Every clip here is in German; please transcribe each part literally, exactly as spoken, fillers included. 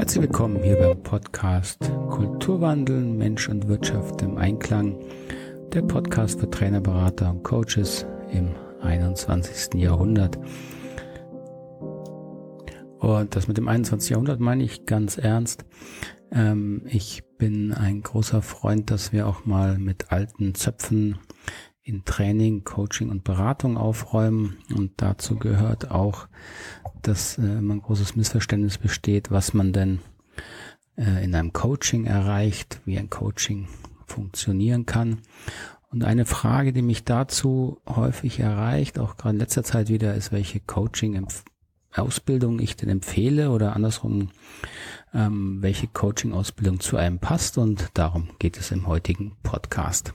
Herzlich willkommen hier beim Podcast Kulturwandel, Mensch und Wirtschaft im Einklang. Der Podcast für Trainer, Berater und Coaches im einundzwanzigsten Jahrhundert. Und das mit dem einundzwanzigsten Jahrhundert meine ich ganz ernst. Ähm, ich bin ein großer Freund, dass wir auch mal mit alten Zöpfen in Training, Coaching und Beratung aufräumen. Und dazu gehört auch, dass äh, immer ein großes Missverständnis besteht, was man denn äh, in einem Coaching erreicht, wie ein Coaching funktionieren kann. Und eine Frage, die mich dazu häufig erreicht, auch gerade in letzter Zeit wieder, ist, welche Coaching-Ausbildung ich denn empfehle oder andersrum, ähm, welche Coaching-Ausbildung zu einem passt. Und darum geht es im heutigen Podcast.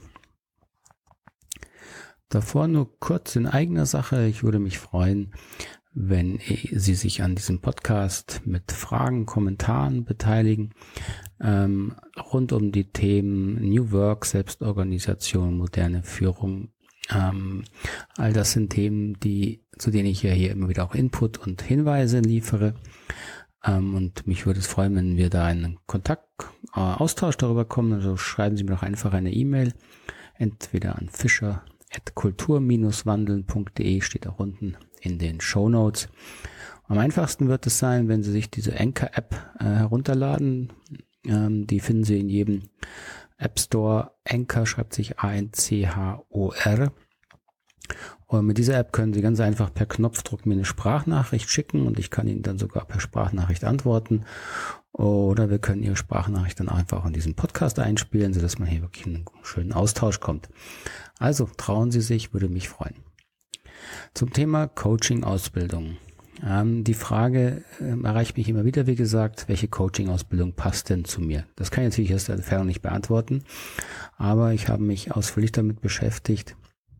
Davor nur kurz in eigener Sache. Ich würde mich freuen, wenn Sie sich an diesem Podcast mit Fragen, Kommentaren beteiligen, ähm, rund um die Themen New Work, Selbstorganisation, moderne Führung. Ähm, all das sind Themen, die, zu denen ich ja hier immer wieder auch Input und Hinweise liefere. Ähm, und mich würde es freuen, wenn wir da einen Kontakt, äh, Austausch darüber kommen. Also schreiben Sie mir doch einfach eine E-Mail, entweder an fischer at kultur Bindestrich wandeln Punkt de, steht auch unten in den Shownotes. Am einfachsten wird es sein, wenn Sie sich diese Anchor-App äh, herunterladen. Ähm, die finden Sie in jedem App Store. Anchor schreibt sich A N C H O R. Und mit dieser App können Sie ganz einfach per Knopfdruck mir eine Sprachnachricht schicken und ich kann Ihnen dann sogar per Sprachnachricht antworten. Oder wir können Ihre Sprachnachricht dann einfach in diesen Podcast einspielen, sodass man hier wirklich in einen schönen Austausch kommt. Also trauen Sie sich, würde mich freuen. Zum Thema Coaching-Ausbildung. Ähm, die Frage ähm, erreicht mich immer wieder, wie gesagt, welche Coaching-Ausbildung passt denn zu mir? Das kann ich natürlich aus der Entfernung nicht beantworten, aber ich habe mich ausführlich damit beschäftigt,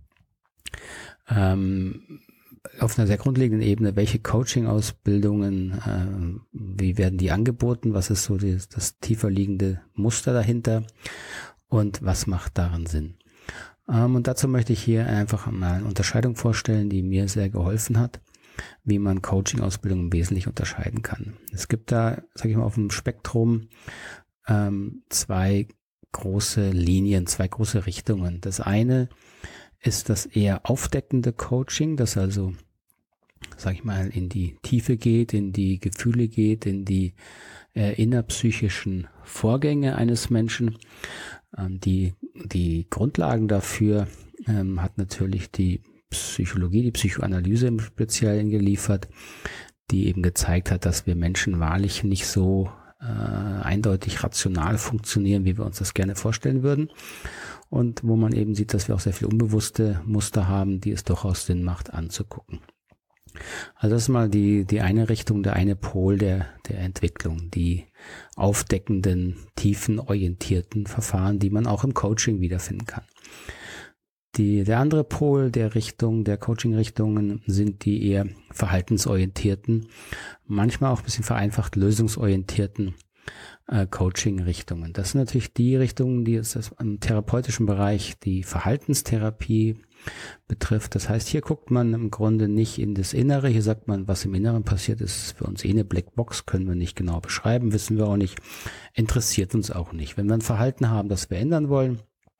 ähm, auf einer sehr grundlegenden Ebene, welche Coaching-Ausbildungen, äh, wie werden die angeboten, was ist so das, das tiefer liegende Muster dahinter und was macht daran Sinn? Ähm, und dazu möchte ich hier einfach mal eine Unterscheidung vorstellen, die mir sehr geholfen hat, wie man Coaching-Ausbildungen wesentlich unterscheiden kann. Es gibt da, sage ich mal, auf dem Spektrum ähm, zwei große Linien, zwei große Richtungen. Das eine ist das eher aufdeckende Coaching, das also, sag ich mal, in die Tiefe geht, in die Gefühle geht, in die äh, innerpsychischen Vorgänge eines Menschen. Ähm, die, die Grundlagen dafür ähm, hat natürlich die Psychologie, die Psychoanalyse im Speziellen geliefert, die eben gezeigt hat, dass wir Menschen wahrlich nicht so äh, eindeutig rational funktionieren, wie wir uns das gerne vorstellen würden. Und wo man eben sieht, dass wir auch sehr viel unbewusste Muster haben, die es durchaus Sinn macht anzugucken. Also das ist mal die die eine Richtung, der eine Pol der der Entwicklung, die aufdeckenden, tiefenorientierten Verfahren, die man auch im Coaching wiederfinden kann. Die der andere Pol der Richtung, der Coaching-Richtungen sind die eher verhaltensorientierten, manchmal auch ein bisschen vereinfacht lösungsorientierten äh, Coaching-Richtungen. Das sind natürlich die Richtungen, die es im therapeutischen Bereich die Verhaltenstherapie betrifft. Das heißt, hier guckt man im Grunde nicht in das Innere. Hier sagt man, was im Inneren passiert, ist für uns eh eine Blackbox, können wir nicht genau beschreiben, wissen wir auch nicht, interessiert uns auch nicht. Wenn wir ein Verhalten haben, das wir ändern wollen,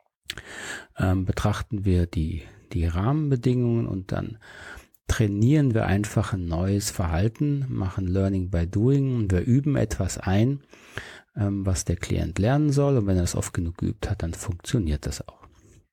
ähm, betrachten wir die, die Rahmenbedingungen und dann trainieren wir einfach ein neues Verhalten, machen Learning by Doing und wir üben etwas ein, ähm, was der Klient lernen soll, und wenn er es oft genug geübt hat, dann funktioniert das auch.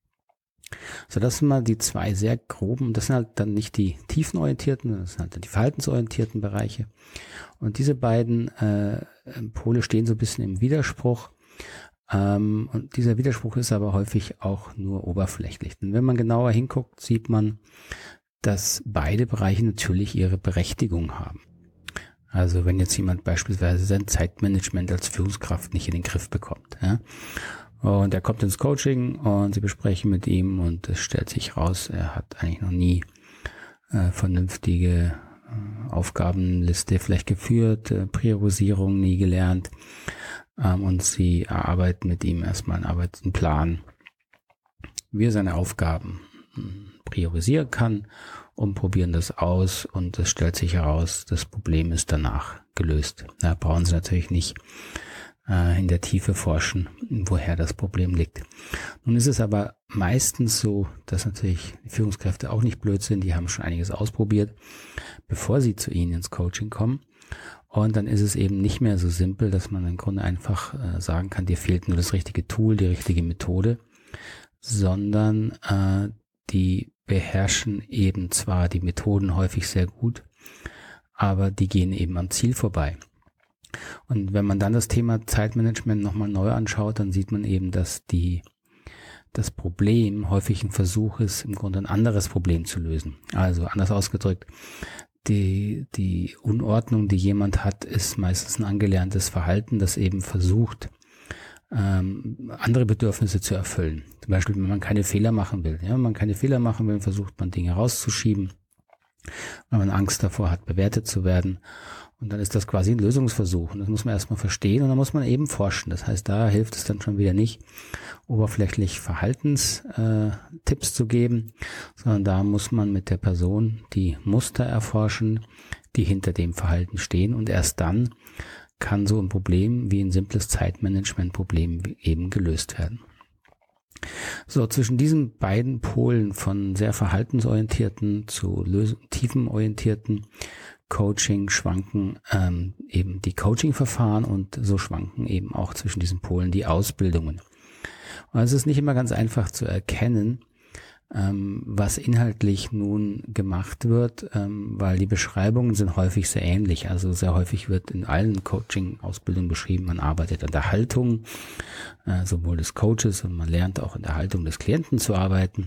So, das sind mal die zwei sehr groben, das sind halt dann nicht die tiefenorientierten, das sind halt dann die verhaltensorientierten Bereiche. Und diese beiden äh, Pole stehen so ein bisschen im Widerspruch. Ähm, und dieser Widerspruch ist aber häufig auch nur oberflächlich. Denn wenn man genauer hinguckt, sieht man, dass beide Bereiche natürlich ihre Berechtigung haben. Also wenn jetzt jemand beispielsweise sein Zeitmanagement als Führungskraft nicht in den Griff bekommt, ja, und er kommt ins Coaching und Sie besprechen mit ihm und es stellt sich raus, er hat eigentlich noch nie äh, vernünftige äh, Aufgabenliste vielleicht geführt, äh, Priorisierung nie gelernt, ähm, und Sie erarbeiten mit ihm erstmal einen Arbeitsplan, wie er seine Aufgaben mh, priorisieren kann und probieren das aus und es stellt sich heraus, das Problem ist danach gelöst. Da brauchen Sie natürlich nicht äh, in der Tiefe forschen, woher das Problem liegt. Nun ist es aber meistens so, dass natürlich die Führungskräfte auch nicht blöd sind, die haben schon einiges ausprobiert, bevor sie zu Ihnen ins Coaching kommen. Und dann ist es eben nicht mehr so simpel, dass man im Grunde einfach äh, sagen kann, dir fehlt nur das richtige Tool, die richtige Methode, sondern äh, die beherrschen eben zwar die Methoden häufig sehr gut, aber die gehen eben am Ziel vorbei. Und wenn man dann das Thema Zeitmanagement nochmal neu anschaut, dann sieht man eben, dass die das Problem häufig ein Versuch ist, im Grunde ein anderes Problem zu lösen. Also anders ausgedrückt, die, die Unordnung, die jemand hat, ist meistens ein angelerntes Verhalten, das eben versucht, ähm, andere Bedürfnisse zu erfüllen. Zum Beispiel, wenn man keine Fehler machen will. Ja, wenn man keine Fehler machen will, versucht man Dinge rauszuschieben, weil man Angst davor hat, bewertet zu werden. Und dann ist das quasi ein Lösungsversuch. Und das muss man erstmal verstehen und dann muss man eben forschen. Das heißt, da hilft es dann schon wieder nicht, oberflächlich Verhaltenstipps äh, zu geben, sondern da muss man mit der Person die Muster erforschen, die hinter dem Verhalten stehen. Und erst dann kann so ein Problem wie ein simples Zeitmanagement-Problem eben gelöst werden. So, zwischen diesen beiden Polen von sehr verhaltensorientierten zu lös- tiefenorientierten Coaching schwanken ähm, eben die Coaching-Verfahren und so schwanken eben auch zwischen diesen Polen die Ausbildungen. Und es ist nicht immer ganz einfach zu erkennen, ähm, was inhaltlich nun gemacht wird, ähm, weil die Beschreibungen sind häufig sehr ähnlich. Also sehr häufig wird in allen Coaching-Ausbildungen beschrieben, man arbeitet an der Haltung, äh, sowohl des Coaches und man lernt auch in der Haltung des Klienten zu arbeiten.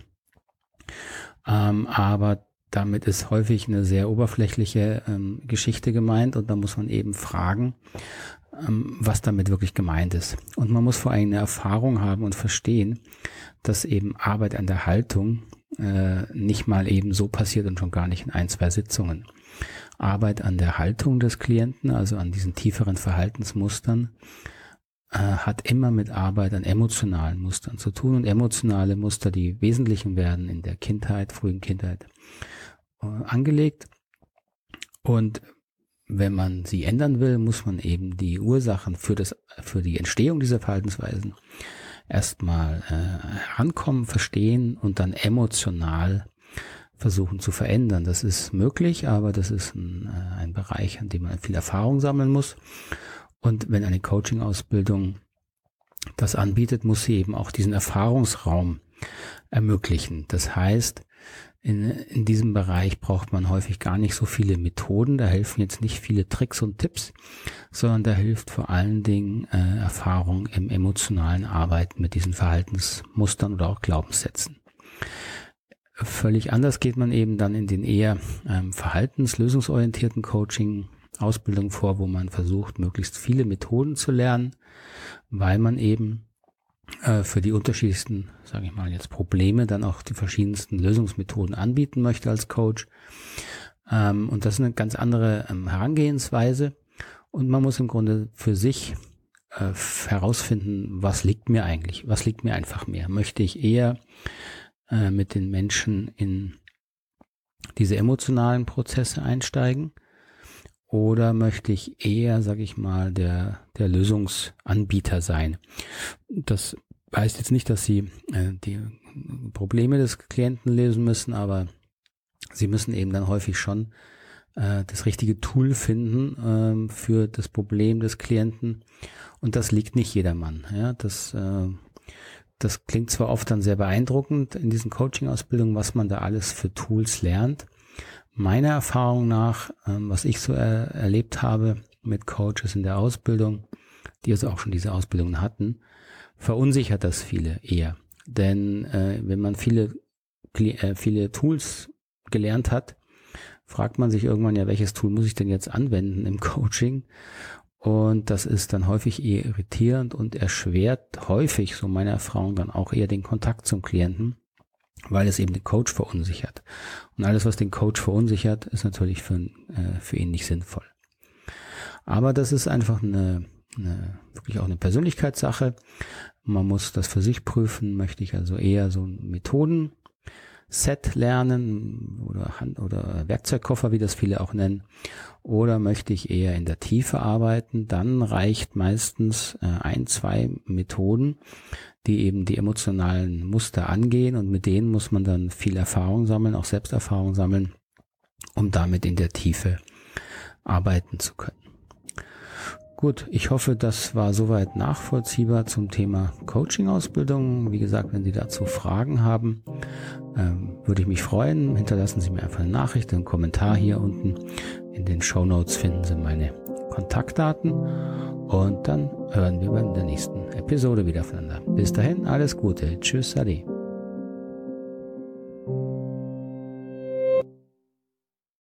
Ähm, aber damit ist häufig eine sehr oberflächliche ähm, Geschichte gemeint und da muss man eben fragen, ähm, was damit wirklich gemeint ist. Und man muss vor allem eine Erfahrung haben und verstehen, dass eben Arbeit an der Haltung äh, nicht mal eben so passiert und schon gar nicht in ein, zwei Sitzungen. Arbeit an der Haltung des Klienten, also an diesen tieferen Verhaltensmustern, äh, hat immer mit Arbeit an emotionalen Mustern zu tun und emotionale Muster, die wesentlichen werden in der Kindheit, frühen Kindheit, angelegt und wenn man sie ändern will, muss man eben die Ursachen für das für die Entstehung dieser Verhaltensweisen erstmal äh, herankommen, verstehen und dann emotional versuchen zu verändern. Das ist möglich, aber das ist ein, äh, ein Bereich, an dem man viel Erfahrung sammeln muss. Und wenn eine Coaching-Ausbildung das anbietet, muss sie eben auch diesen Erfahrungsraum ermöglichen. Das heißt, In, in diesem Bereich braucht man häufig gar nicht so viele Methoden, da helfen jetzt nicht viele Tricks und Tipps, sondern da hilft vor allen Dingen äh, Erfahrung im emotionalen Arbeiten mit diesen Verhaltensmustern oder auch Glaubenssätzen. Völlig anders geht man eben dann in den eher ähm, verhaltenslösungsorientierten Coaching-Ausbildungen vor, wo man versucht, möglichst viele Methoden zu lernen, weil man eben für die unterschiedlichsten, sage ich mal jetzt, Probleme dann auch die verschiedensten Lösungsmethoden anbieten möchte als Coach. Und das ist eine ganz andere Herangehensweise. Und man muss im Grunde für sich herausfinden, was liegt mir eigentlich, was liegt mir einfach mehr. Möchte ich eher mit den Menschen in diese emotionalen Prozesse einsteigen? Oder möchte ich eher, sage ich mal, der der Lösungsanbieter sein? Das heißt jetzt nicht, dass Sie äh, die Probleme des Klienten lösen müssen, aber Sie müssen eben dann häufig schon äh, das richtige Tool finden äh, für das Problem des Klienten. Und das liegt nicht jedermann. Ja, das äh, das klingt zwar oft dann sehr beeindruckend in diesen Coaching-Ausbildungen, was man da alles für Tools lernt. Meiner Erfahrung nach, ähm, was ich so er, erlebt habe mit Coaches in der Ausbildung, die also auch schon diese Ausbildungen hatten, verunsichert das viele eher. Denn äh, wenn man viele äh, viele Tools gelernt hat, fragt man sich irgendwann ja, welches Tool muss ich denn jetzt anwenden im Coaching? Und das ist dann häufig eher irritierend und erschwert häufig, so meine Erfahrung, dann auch eher den Kontakt zum Klienten, weil es eben den Coach verunsichert. Und alles, was den Coach verunsichert, ist natürlich für, äh, für ihn nicht sinnvoll. Aber das ist einfach eine, eine, wirklich auch eine Persönlichkeitssache. Man muss das für sich prüfen. Möchte ich also eher so ein Methodenset Set lernen oder Hand- oder Werkzeugkoffer, wie das viele auch nennen, oder möchte ich eher in der Tiefe arbeiten, dann reicht meistens äh, ein, zwei Methoden, die eben die emotionalen Muster angehen, und mit denen muss man dann viel Erfahrung sammeln, auch Selbsterfahrung sammeln, um damit in der Tiefe arbeiten zu können. Gut, ich hoffe, das war soweit nachvollziehbar zum Thema Coaching-Ausbildung. Wie gesagt, wenn Sie dazu Fragen haben, ähm, würde ich mich freuen. Hinterlassen Sie mir einfach eine Nachricht, einen Kommentar hier unten. In den Shownotes finden Sie meine Kontaktdaten. Und dann hören wir bei der nächsten Episode wieder voneinander. Bis dahin, alles Gute. Tschüss, Ade.